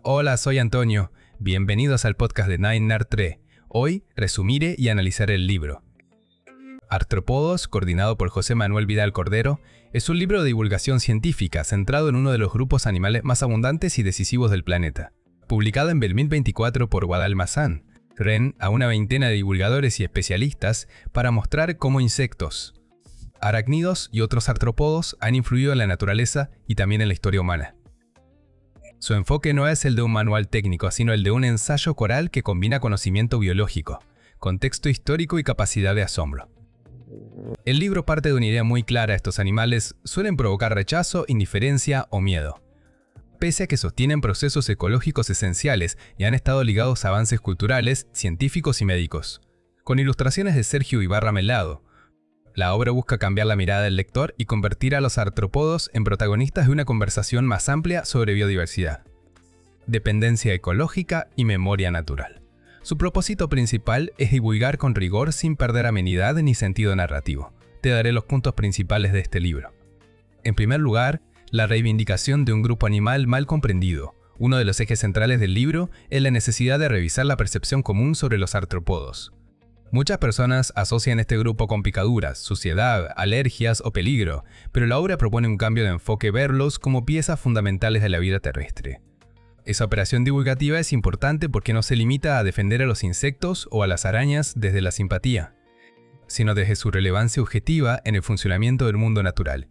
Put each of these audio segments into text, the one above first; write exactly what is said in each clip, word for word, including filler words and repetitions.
Hola, soy Antonio. Bienvenidos al podcast de Nine Nerd tres. Hoy resumiré y analizaré el libro. Artrópodos, coordinado por José Manuel Vidal Cordero, es un libro de divulgación científica centrado en uno de los grupos animales más abundantes y decisivos del planeta. Publicado en dos mil veinticuatro por Guadalmazán, Ren a una veintena de divulgadores y especialistas para mostrar cómo insectos, arácnidos y otros artrópodos han influido en la naturaleza y también en la historia humana. Su enfoque no es el de un manual técnico, sino el de un ensayo coral que combina conocimiento biológico, contexto histórico y capacidad de asombro. El libro parte de una idea muy clara: estos animales suelen provocar rechazo, indiferencia o miedo. Pese a que sostienen procesos ecológicos esenciales y han estado ligados a avances culturales, científicos y médicos. Con ilustraciones de Sergio Ibarra Melado, la obra busca cambiar la mirada del lector y convertir a los artrópodos en protagonistas de una conversación más amplia sobre biodiversidad, dependencia ecológica y memoria natural. Su propósito principal es divulgar con rigor sin perder amenidad ni sentido narrativo. Te daré los puntos principales de este libro. En primer lugar, la reivindicación de un grupo animal mal comprendido. Uno de los ejes centrales del libro es la necesidad de revisar la percepción común sobre los artrópodos. Muchas personas asocian este grupo con picaduras, suciedad, alergias o peligro, pero la obra propone un cambio de enfoque: verlos como piezas fundamentales de la vida terrestre. Esa operación divulgativa es importante porque no se limita a defender a los insectos o a las arañas desde la simpatía, sino desde su relevancia objetiva en el funcionamiento del mundo natural.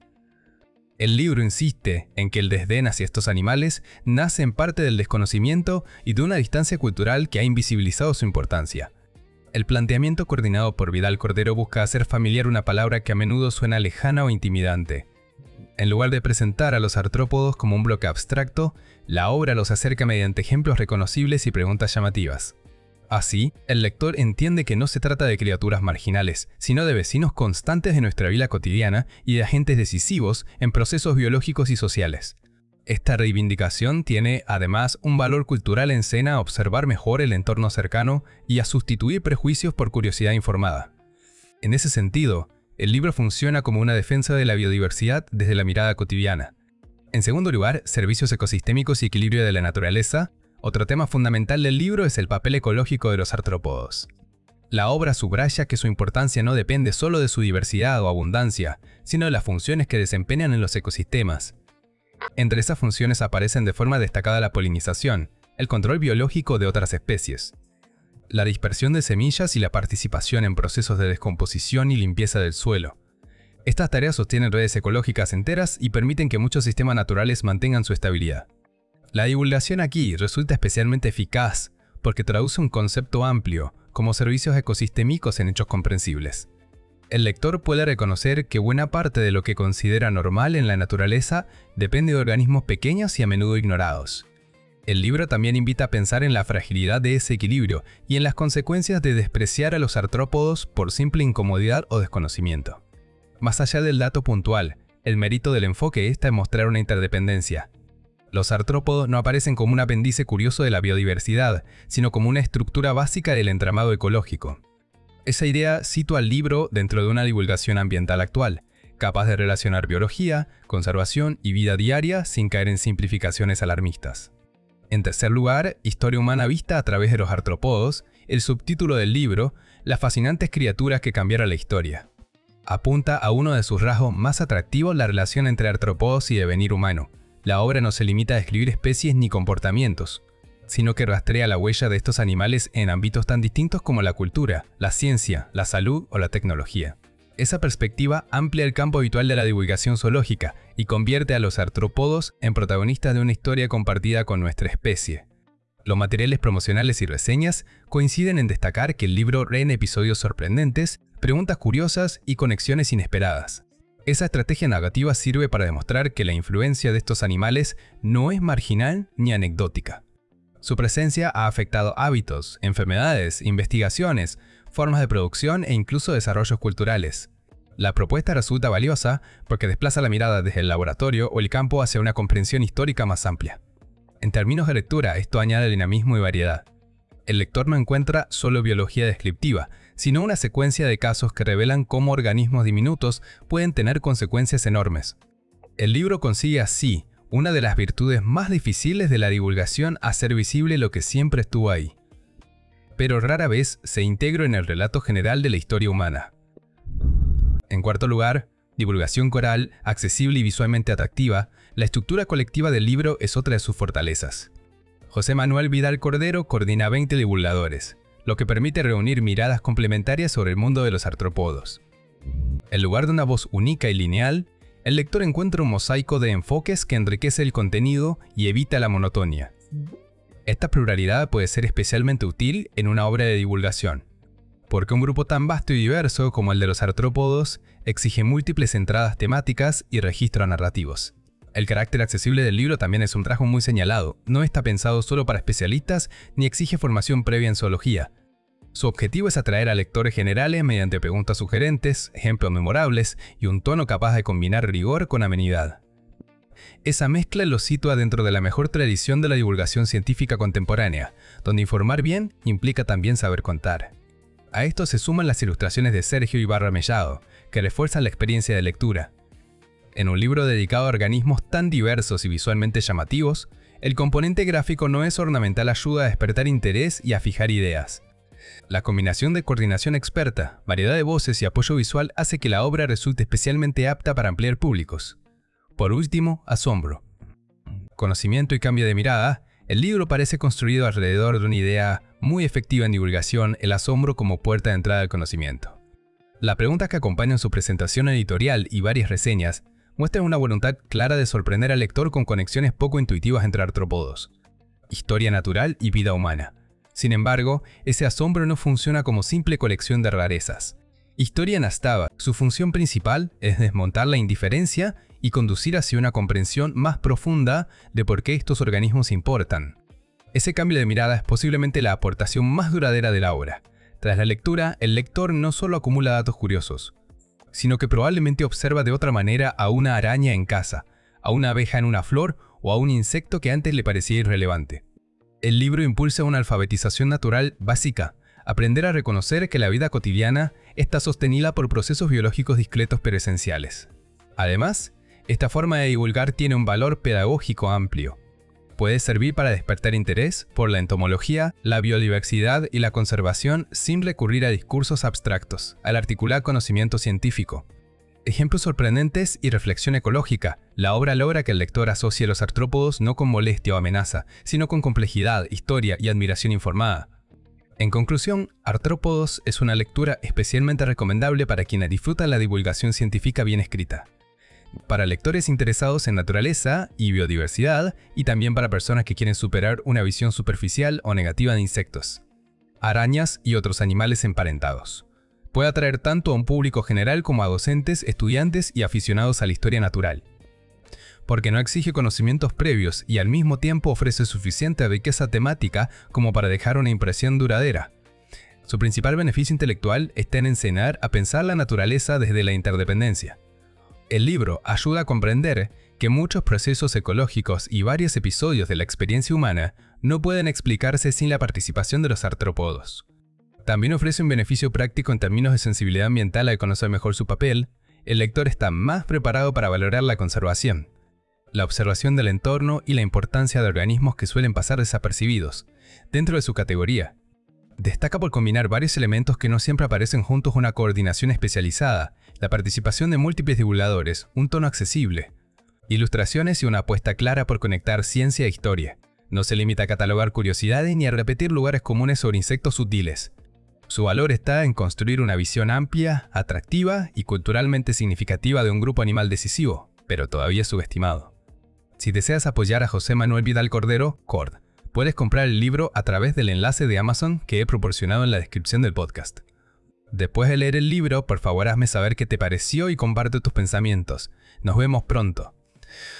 El libro insiste en que el desdén hacia estos animales nace en parte del desconocimiento y de una distancia cultural que ha invisibilizado su importancia. El planteamiento coordinado por Vidal Cordero busca hacer familiar una palabra que a menudo suena lejana o intimidante. En lugar de presentar a los artrópodos como un bloque abstracto, la obra los acerca mediante ejemplos reconocibles y preguntas llamativas. Así, el lector entiende que no se trata de criaturas marginales, sino de vecinos constantes de nuestra vida cotidiana y de agentes decisivos en procesos biológicos y sociales. Esta reivindicación tiene, además, un valor cultural en cena a observar mejor el entorno cercano y a sustituir prejuicios por curiosidad informada. En ese sentido, el libro funciona como una defensa de la biodiversidad desde la mirada cotidiana. En segundo lugar, servicios ecosistémicos y equilibrio de la naturaleza. Otro tema fundamental del libro es el papel ecológico de los artrópodos. La obra subraya que su importancia no depende solo de su diversidad o abundancia, sino de las funciones que desempeñan en los ecosistemas. Entre esas funciones aparecen de forma destacada la polinización, el control biológico de otras especies, la dispersión de semillas y la participación en procesos de descomposición y limpieza del suelo. Estas tareas sostienen redes ecológicas enteras y permiten que muchos sistemas naturales mantengan su estabilidad. La divulgación aquí resulta especialmente eficaz porque traduce un concepto amplio, como servicios ecosistémicos, en hechos comprensibles. El lector puede reconocer que buena parte de lo que considera normal en la naturaleza depende de organismos pequeños y a menudo ignorados. El libro también invita a pensar en la fragilidad de ese equilibrio y en las consecuencias de despreciar a los artrópodos por simple incomodidad o desconocimiento. Más allá del dato puntual, el mérito del enfoque está en mostrar una interdependencia. Los artrópodos no aparecen como un apéndice curioso de la biodiversidad, sino como una estructura básica del entramado ecológico. Esa idea sitúa al libro dentro de una divulgación ambiental actual, capaz de relacionar biología, conservación y vida diaria sin caer en simplificaciones alarmistas. En tercer lugar, historia humana vista a través de los artrópodos, el subtítulo del libro, las fascinantes criaturas que cambiaron la historia. Apunta a uno de sus rasgos más atractivos: la relación entre artrópodos y devenir humano. La obra no se limita a describir especies ni comportamientos, sino que rastrea la huella de estos animales en ámbitos tan distintos como la cultura, la ciencia, la salud o la tecnología. Esa perspectiva amplia el campo habitual de la divulgación zoológica y convierte a los artrópodos en protagonistas de una historia compartida con nuestra especie. Los materiales promocionales y reseñas coinciden en destacar que el libro reúne episodios sorprendentes, preguntas curiosas y conexiones inesperadas. Esa estrategia narrativa sirve para demostrar que la influencia de estos animales no es marginal ni anecdótica. Su presencia ha afectado hábitos, enfermedades, investigaciones, formas de producción e incluso desarrollos culturales. La propuesta resulta valiosa porque desplaza la mirada desde el laboratorio o el campo hacia una comprensión histórica más amplia. En términos de lectura, esto añade dinamismo y variedad. El lector no encuentra solo biología descriptiva, sino una secuencia de casos que revelan cómo organismos diminutos pueden tener consecuencias enormes. El libro consigue así una de las virtudes más difíciles de la divulgación, hacer visible lo que siempre estuvo ahí, pero rara vez se integró en el relato general de la historia humana. En cuarto lugar, divulgación coral, accesible y visualmente atractiva, la estructura colectiva del libro es otra de sus fortalezas. José Manuel Vidal Cordero coordina veinte divulgadores, lo que permite reunir miradas complementarias sobre el mundo de los artrópodos. En lugar de una voz única y lineal, el lector encuentra un mosaico de enfoques que enriquece el contenido y evita la monotonía. Esta pluralidad puede ser especialmente útil en una obra de divulgación, porque un grupo tan vasto y diverso como el de los artrópodos exige múltiples entradas temáticas y registros narrativos. El carácter accesible del libro también es un rasgo muy señalado, no está pensado solo para especialistas ni exige formación previa en zoología. Su objetivo es atraer a lectores generales mediante preguntas sugerentes, ejemplos memorables y un tono capaz de combinar rigor con amenidad. Esa mezcla lo sitúa dentro de la mejor tradición de la divulgación científica contemporánea, donde informar bien implica también saber contar. A esto se suman las ilustraciones de Sergio Ibarra Mellado, que refuerzan la experiencia de lectura. En un libro dedicado a organismos tan diversos y visualmente llamativos, el componente gráfico no es ornamental, ayuda a despertar interés y a fijar ideas. La combinación de coordinación experta, variedad de voces y apoyo visual hace que la obra resulte especialmente apta para ampliar públicos. Por último, asombro. Conocimiento y cambio de mirada, el libro parece construido alrededor de una idea muy efectiva en divulgación, el asombro como puerta de entrada al conocimiento. Las preguntas que acompañan su presentación editorial y varias reseñas muestran una voluntad clara de sorprender al lector con conexiones poco intuitivas entre artrópodos, historia natural y vida humana. Sin embargo, ese asombro no funciona como simple colección de rarezas. Historia Nastava, su función principal es desmontar la indiferencia y conducir hacia una comprensión más profunda de por qué estos organismos importan. Ese cambio de mirada es posiblemente la aportación más duradera de la obra. Tras la lectura, el lector no solo acumula datos curiosos, sino que probablemente observa de otra manera a una araña en casa, a una abeja en una flor o a un insecto que antes le parecía irrelevante. El libro impulsa una alfabetización natural básica, aprender a reconocer que la vida cotidiana está sostenida por procesos biológicos discretos pero esenciales. Además, esta forma de divulgar tiene un valor pedagógico amplio. Puede servir para despertar interés por la entomología, la biodiversidad y la conservación sin recurrir a discursos abstractos, al articular conocimiento científico. Ejemplos sorprendentes y reflexión ecológica. La obra logra que el lector asocie los artrópodos no con molestia o amenaza, sino con complejidad, historia y admiración informada. En conclusión, Artrópodos es una lectura especialmente recomendable para quienes disfrutan la divulgación científica bien escrita, para lectores interesados en naturaleza y biodiversidad, y también para personas que quieren superar una visión superficial o negativa de insectos, arañas y otros animales emparentados. Puede atraer tanto a un público general como a docentes, estudiantes y aficionados a la historia natural, porque no exige conocimientos previos y al mismo tiempo ofrece suficiente riqueza temática como para dejar una impresión duradera. Su principal beneficio intelectual está en enseñar a pensar la naturaleza desde la interdependencia. El libro ayuda a comprender que muchos procesos ecológicos y varios episodios de la experiencia humana no pueden explicarse sin la participación de los artrópodos. También ofrece un beneficio práctico en términos de sensibilidad ambiental al conocer mejor su papel. El lector está más preparado para valorar la conservación, la observación del entorno y la importancia de organismos que suelen pasar desapercibidos dentro de su categoría. Destaca por combinar varios elementos que no siempre aparecen juntos: una coordinación especializada, la participación de múltiples divulgadores, un tono accesible, ilustraciones y una apuesta clara por conectar ciencia e historia. No se limita a catalogar curiosidades ni a repetir lugares comunes sobre insectos sutiles. Su valor está en construir una visión amplia, atractiva y culturalmente significativa de un grupo animal decisivo, pero todavía subestimado. Si deseas apoyar a José Manuel Vidal Cordero, Cord, puedes comprar el libro a través del enlace de Amazon que he proporcionado en la descripción del podcast. Después de leer el libro, por favor hazme saber qué te pareció y comparte tus pensamientos. Nos vemos pronto.